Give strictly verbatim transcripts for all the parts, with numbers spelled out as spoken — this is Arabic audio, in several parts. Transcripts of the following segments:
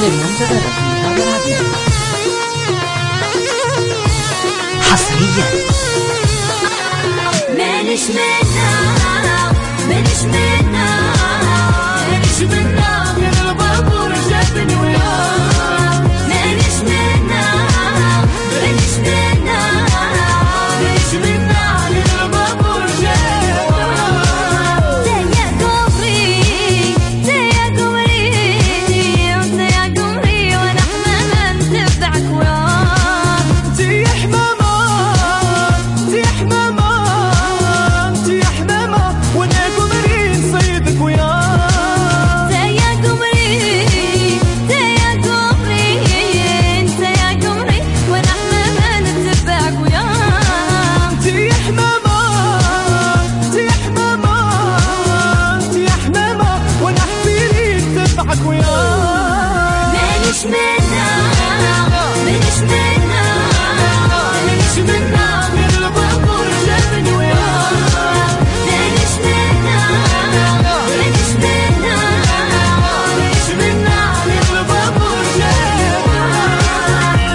على المنتدى الرقمي هذا راديو حصريا. ماليش منها ماليش منها ماليش منها غير البابور جابني وياه. ماليش منها ماليش منها ماليش منها غير البابور جابني وياه. تيا قمري تيا قمري تيا قمري وانا حمامة نتبعك وياه. تيا حمامة تيا حمامة تيا حمامة وانا قمري نصيدك وياه. تيا قمري تيا قمري تيا قمري وانا حمامة نتبعك وياه. تيا حمامة تيا حمامة تيا حمامة وانا حبيبي نتبعك وياه. ماليش منها ماليش منها ماليش منها غير البابور جابني وياه. ماليش منها ماليش منها ماليش منها غير البابور جابني وياه.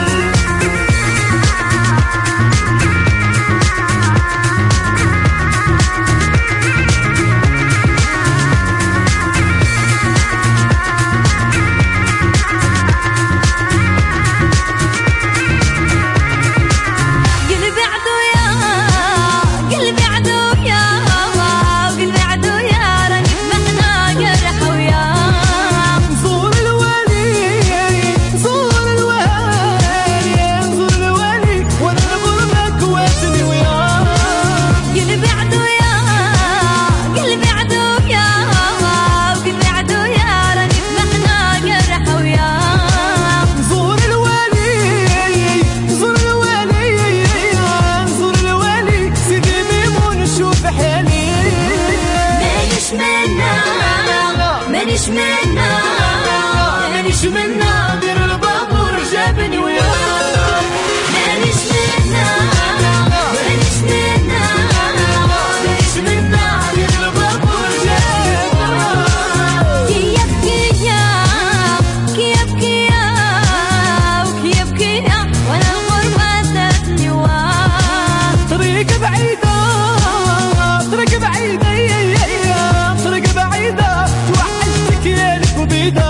قلبي عدويا قلبي عدويا قلبي عدويا راني بمحنا جرح وياه. زور الوالي زور الوالي زور الوالي وانا نبرمك واتني وياه. قلبي عدويا قلبي عدويا قلبي عدويا راني بمحنا جرح وياه. زور الوالي زور الوالي زور الوالي سيدي ميمون شوف حالي. ماليش منها ماليش منها ماليش منها غير البابور جابني وياه. ماليش منها ماليش منها ماليش منها غير البابور جابني وياه. كي يبكي كي يبكي وكي يبكي وانا الغربة تاتني واه. طريق بعيدة طريق بعيدة طريق بعيدة توحشتك يا الكبيدة.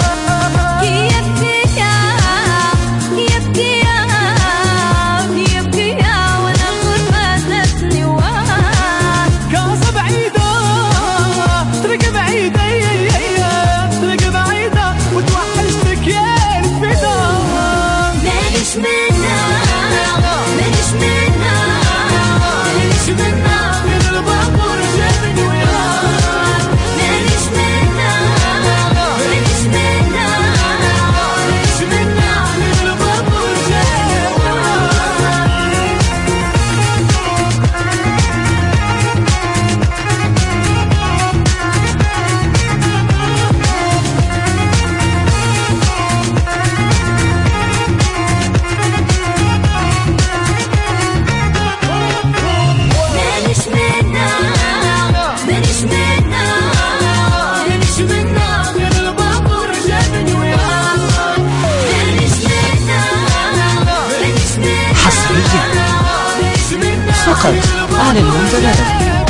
كي يبكي كي يبكي كي يبكي وانا الغربة تاتني واه. كاسة بعيدة طريق بعيدة طريق بعيدة وتوحشتك يا الكبيدة. ماليش منها ماليش منها ماليش منها غير البابور جابني وياه. ماليش منها ماليش منها ماليش منها غير البابور جابني وياه. ماليش منها ماليش منها ماليش منها غير البابور جابني وياه. ماليش منها ماليش منها حصريا ماليش منها فقط على المنتدى الرقمي.